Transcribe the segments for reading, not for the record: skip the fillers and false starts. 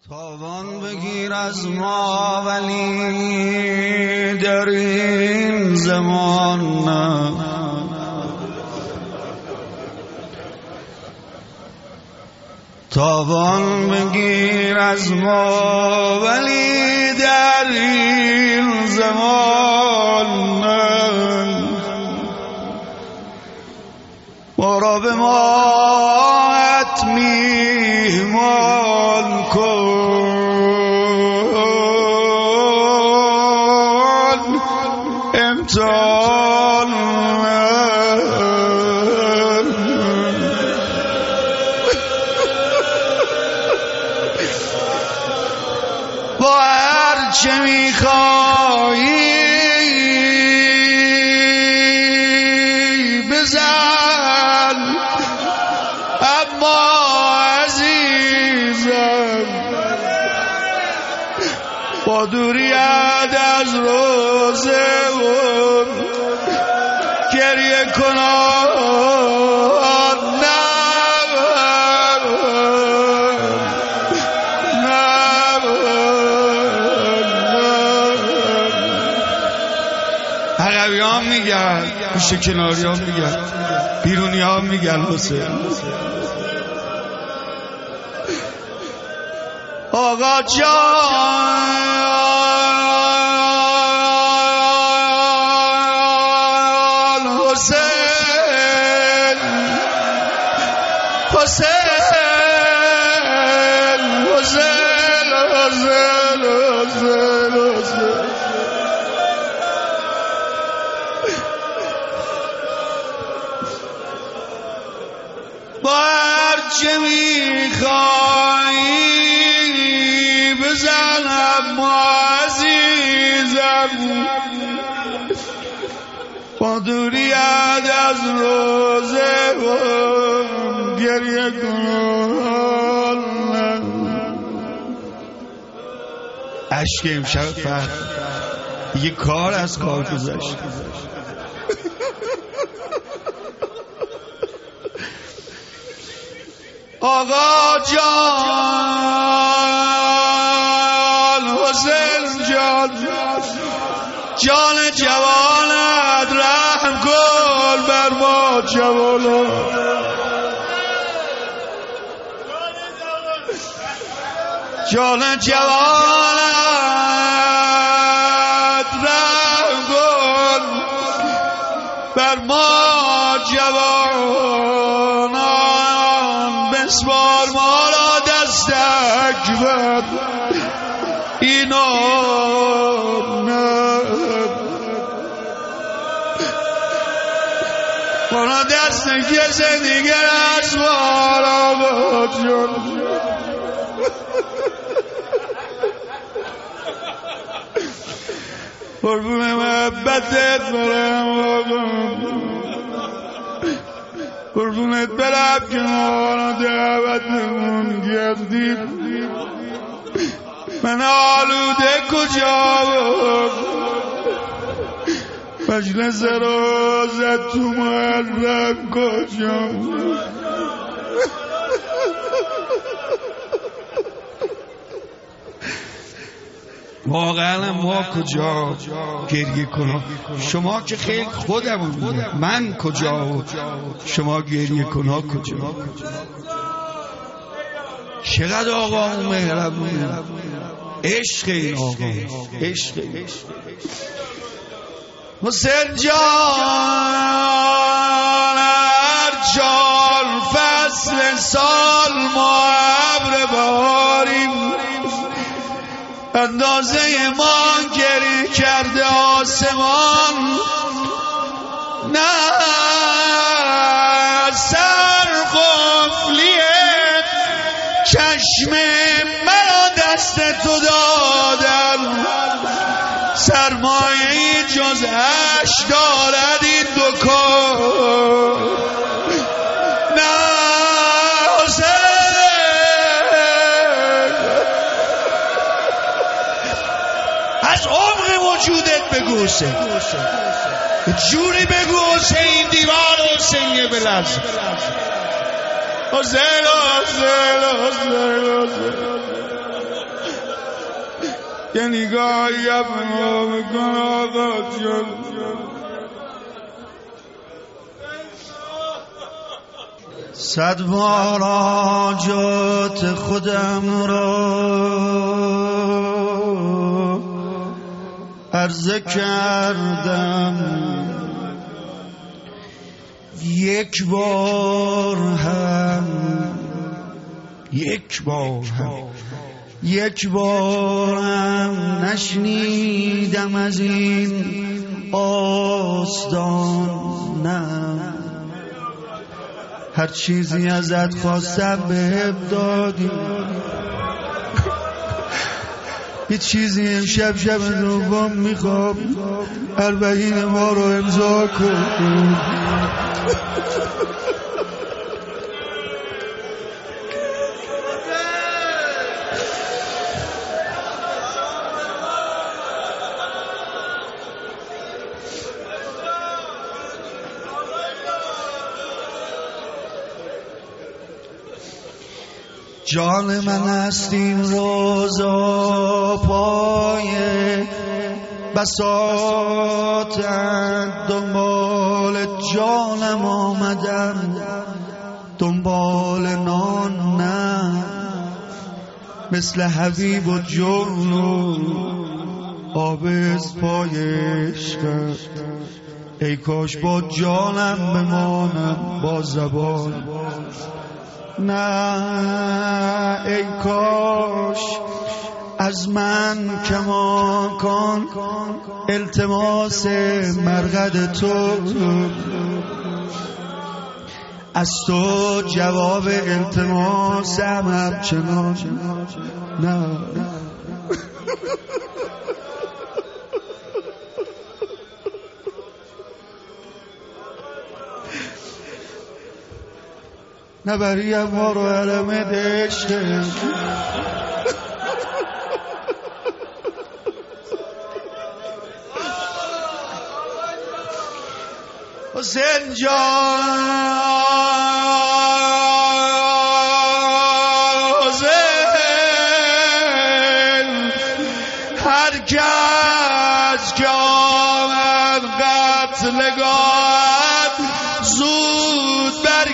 تاوان بگیر از ما ولی در این زمان نه، تاوان بگیر از ما ولی در این زمان نه، ما را به ماهت میهمان کن، امتحان با هر چه میخوایی بزن، اما عزیزم با دوریت از روزمون گریه کنان عقبی ها میگن، پشت کناری ها میگن، بیرونی ها میگن حسین آقا جان حسین حسین حسین حسین حسین حسین با هر چه میخوایی بزن، اما عزیزم با دوریت از روزمون گریه کن. عشق امشب فرد یه کار از کار گذشت. آقا جان حسین جان، جان جوانت رحم کن بر ما جوانان، جان جوانت رحم کن بر ما جوانان، بسپار ما را دست اکبر اینا نه، ما را دست کسی دیگر از ما را جان قربون محبتت برم، قربونت برم که ما را دعوتمون کردید، من آلوده کجا مجلس روزت تو محرم کجا، واقعا ما کجا گریه کنم؟ شما که خیلی خودمون، من کجا و شما گریه کنم کجا؟ چقدر آقا مهربونه، عشق این آقا، عشق حسین جان هر 4 فصل سال ما ابر بهاریم، اندازه ما گریه کرده آسمان، نه سر قفلیه چشم مرا دست تو دادن، سرمایه جز عشق دارد این دکان، نه از عمق وجودت بگو حسین، جوری بگو حسین، دیوار حسین بلرزه، حسین حسین حسین حسین یه نگاهی به ما بکن آقا جان. صد بار حاجات خودم را عرضه کردم، یک بار هم نشنیدم از این آستان. نه هر چیزی ازت خواستم بهم دادی، یه چیزی امشب شب دوم میخوام 40 ما رو امضا کن. جان من است این روزا پای بساطن، دنبال جانم آمدم دنبال نان نه، مثل حبیب و جون و آبز پایش کرد. ای کاش با جانم بمانم با زبان نه، ای کاش از من کمان کن التماس مرقد تو، از تو جواب التماسم همچنان نه. نبریم ما رو علم عشق. حسین جان هر کس که آمد قتلگاه زود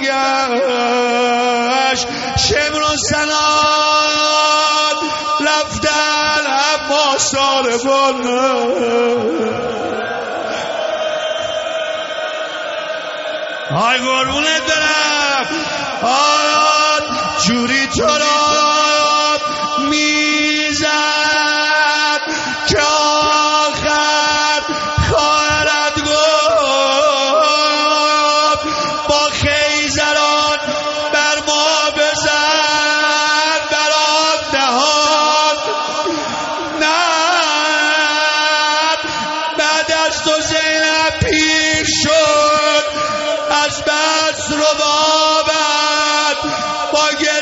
برگشت، شمر و سنان رفتن اما سالبان. آی قربونت برم آیات جوری تو را میزد که آخر خواهرت گفت با خیزران بر ما بزن برات دهان. نه بعد از تو زینب پیر شد، از بس رو بابد با